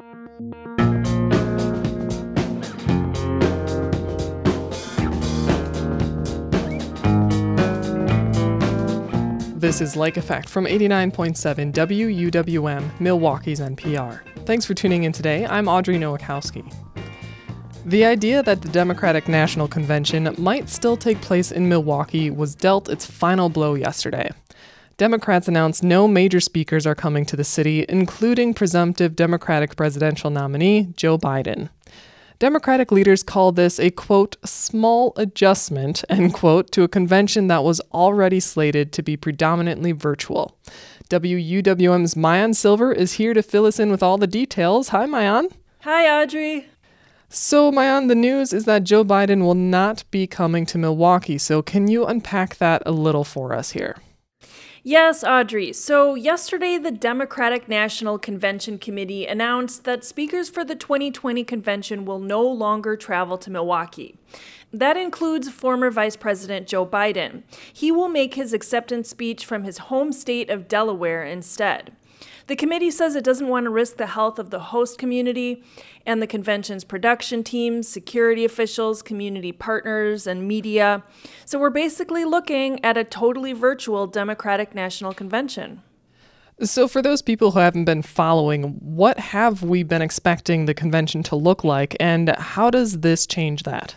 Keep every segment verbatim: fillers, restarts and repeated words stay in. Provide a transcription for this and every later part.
This is Lake Effect from eighty-nine point seven W U W M, Milwaukee's N P R. Thanks for tuning in today. I'm Audrey Nowakowski. The idea that the Democratic National Convention might still take place in Milwaukee was dealt its final blow yesterday. Democrats announced no major speakers are coming to the city, including presumptive Democratic presidential nominee Joe Biden. Democratic leaders call this a, quote, small adjustment, end quote, to a convention that was already slated to be predominantly virtual. W U W M's Maayan Silver is here to fill us in with all the details. Hi, Maayan. Hi, Audrey. So, Maayan, the news is that Joe Biden will not be coming to Milwaukee, so can you unpack that a little for us here? Yes, Audrey. So yesterday, the Democratic National Convention Committee announced that speakers for the twenty twenty convention will no longer travel to Milwaukee. That includes former Vice President Joe Biden. He will make his acceptance speech from his home state of Delaware instead. The committee says it doesn't want to risk the health of the host community and the convention's production teams, security officials, community partners, and media. So we're basically looking at a totally virtual Democratic National Convention. So for those people who haven't been following, what have we been expecting the convention to look like, and how does this change that?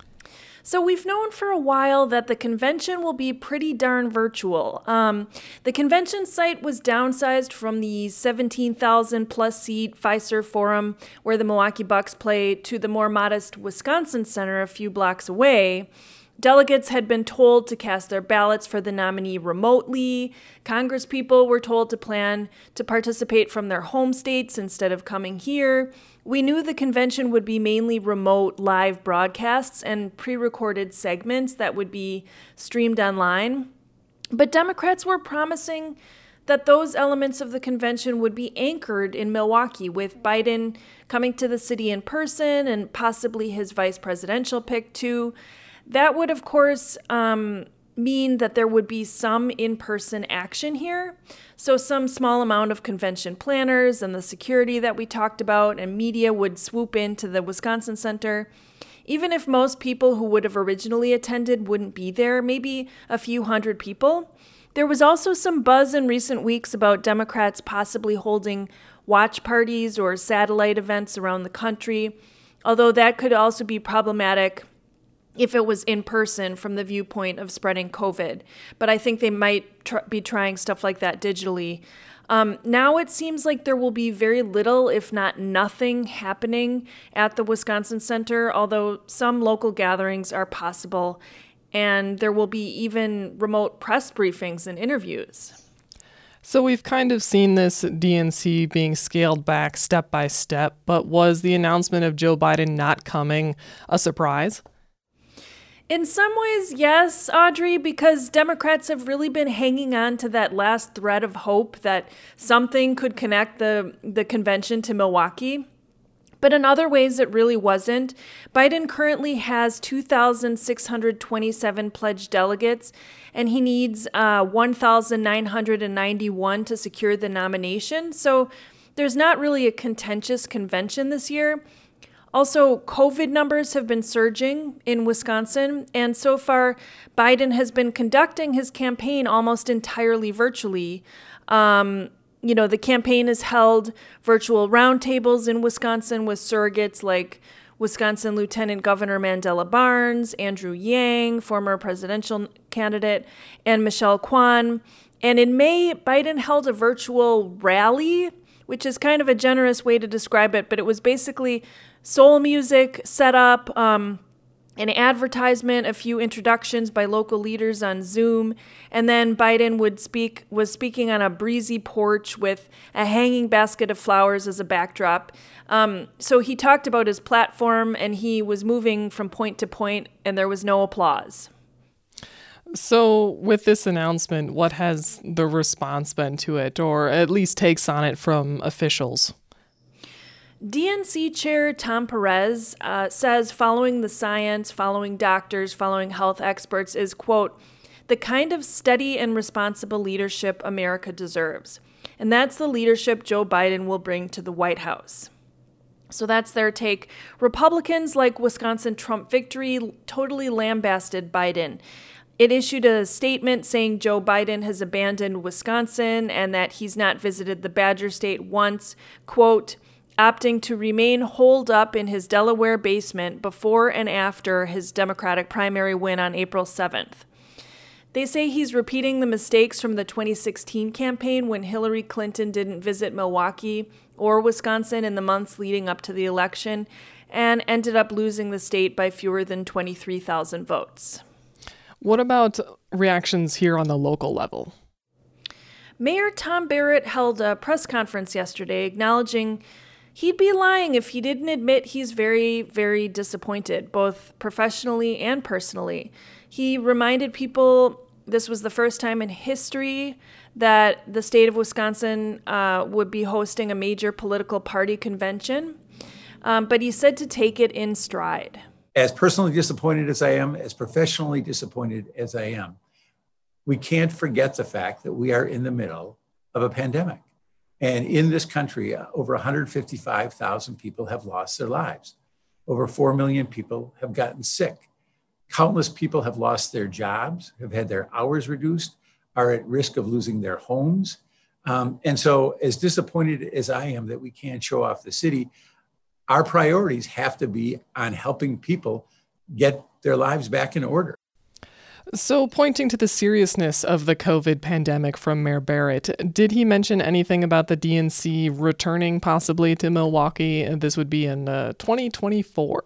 So we've known for a while that the convention will be pretty darn virtual. Um, the convention site was downsized from the seventeen thousand plus seat Fiserv Forum, where the Milwaukee Bucks play, to the more modest Wisconsin Center a few blocks away. Delegates had been told to cast their ballots for the nominee remotely. Congresspeople were told to plan to participate from their home states instead of coming here. We knew the convention would be mainly remote live broadcasts and pre-recorded segments that would be streamed online. But Democrats were promising that those elements of the convention would be anchored in Milwaukee, with Biden coming to the city in person and possibly his vice presidential pick too. That would, of course, um, mean that there would be some in-person action here. So some small amount of convention planners and the security that we talked about and media would swoop into the Wisconsin Center. Even if most people who would have originally attended wouldn't be there, maybe a few hundred people. There was also some buzz in recent weeks about Democrats possibly holding watch parties or satellite events around the country, although that could also be problematic if it was in person from the viewpoint of spreading COVID. But I think they might tr- be trying stuff like that digitally. Um, now it seems like there will be very little, if not nothing, happening at the Wisconsin Center, although some local gatherings are possible, and there will be even remote press briefings and interviews. So we've kind of seen this D N C being scaled back step by step, but was the announcement of Joe Biden not coming a surprise? In some ways, yes, Audrey, because Democrats have really been hanging on to that last thread of hope that something could connect the, the convention to Milwaukee. But in other ways, it really wasn't. Biden currently has two thousand six hundred twenty-seven pledged delegates, and he needs uh, one thousand nine hundred ninety-one to secure the nomination. So there's not really a contentious convention this year. Also, COVID numbers have been surging in Wisconsin, and so far, Biden has been conducting his campaign almost entirely virtually. Um, you know, the campaign has held virtual roundtables in Wisconsin with surrogates like Wisconsin Lieutenant Governor Mandela Barnes, Andrew Yang, former presidential candidate, and Michelle Kwan. And in May, Biden held a virtual rally, which is kind of a generous way to describe it, but it was basically soul music set up, um, an advertisement, a few introductions by local leaders on Zoom, and then Biden would speak was speaking on a breezy porch with a hanging basket of flowers as a backdrop. Um, so he talked about his platform, and he was moving from point to point, and there was no applause. So with this announcement, what has the response been to it, or at least takes on it from officials? D N C Chair Tom Perez uh, says following the science, following doctors, following health experts is, quote, the kind of steady and responsible leadership America deserves. And that's the leadership Joe Biden will bring to the White House. So that's their take. Republicans, like Wisconsin Trump victory, totally lambasted Biden. It issued a statement saying Joe Biden has abandoned Wisconsin and that he's not visited the Badger State once, quote, opting to remain holed up in his Delaware basement before and after his Democratic primary win on April seventh. They say he's repeating the mistakes from the twenty sixteen campaign when Hillary Clinton didn't visit Milwaukee or Wisconsin in the months leading up to the election and ended up losing the state by fewer than twenty-three thousand votes. What about reactions here on the local level? Mayor Tom Barrett held a press conference yesterday acknowledging he'd be lying if he didn't admit he's very, very disappointed, both professionally and personally. He reminded people this was the first time in history that the state of Wisconsin uh, would be hosting a major political party convention, um, but he said to take it in stride. As personally disappointed as I am, as professionally disappointed as I am, we can't forget the fact that we are in the middle of a pandemic. And in this country, over one hundred fifty-five thousand people have lost their lives. Over four million people have gotten sick. Countless people have lost their jobs, have had their hours reduced, are at risk of losing their homes. Um, and so as disappointed as I am that we can't show off the city, our priorities have to be on helping people get their lives back in order. So pointing to the seriousness of the COVID pandemic from Mayor Barrett, did he mention anything about the D N C returning possibly to Milwaukee? This would be in uh, twenty twenty-four.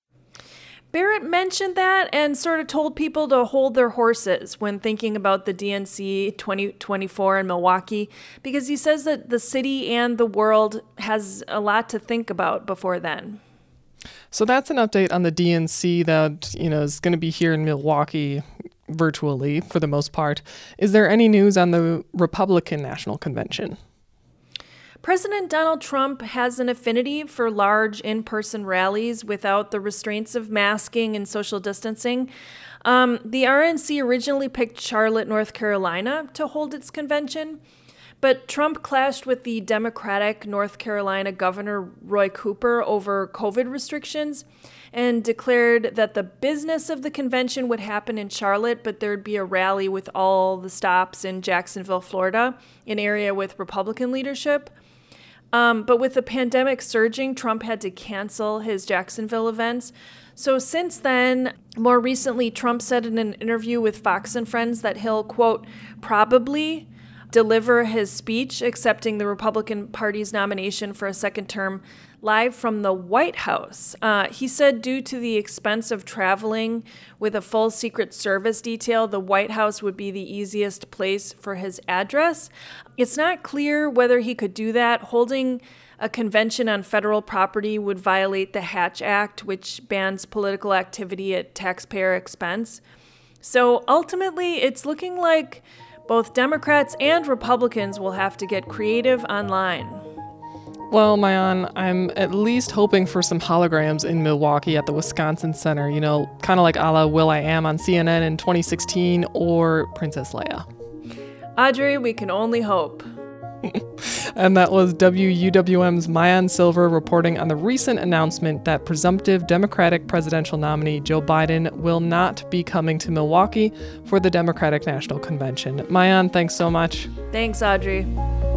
Barrett mentioned that and sort of told people to hold their horses when thinking about the D N C twenty twenty-four in Milwaukee, because he says that the city and the world has a lot to think about before then. So that's an update on the D N C that, you know, is going to be here in Milwaukee virtually for the most part. Is there any news on the Republican National Convention? President Donald Trump has an affinity for large in-person rallies without the restraints of masking and social distancing. Um, the R N C originally picked Charlotte, North Carolina to hold its convention, but Trump clashed with the Democratic North Carolina Governor Roy Cooper over COVID restrictions and declared that the business of the convention would happen in Charlotte, but there'd be a rally with all the stops in Jacksonville, Florida, an area with Republican leadership. Um, but with the pandemic surging, Trump had to cancel his Jacksonville events. So since then, more recently, Trump said in an interview with Fox and Friends that he'll, quote, probably deliver his speech accepting the Republican Party's nomination for a second term live from the White House. Uh, he said due to the expense of traveling with a full Secret Service detail, the White House would be the easiest place for his address. It's not clear whether he could do that. Holding a convention on federal property would violate the Hatch Act, which bans political activity at taxpayer expense. So ultimately, it's looking like both Democrats and Republicans will have to get creative online. Well, Maayan, I'm at least hoping for some holograms in Milwaukee at the Wisconsin Center, you know, kind of like a la will.i.am on C N N in twenty sixteen or Princess Leia. Audrey, we can only hope. And that was W U W M's Maayan Silver reporting on the recent announcement that presumptive Democratic presidential nominee Joe Biden will not be coming to Milwaukee for the Democratic National Convention. Maayan, thanks so much. Thanks, Audrey.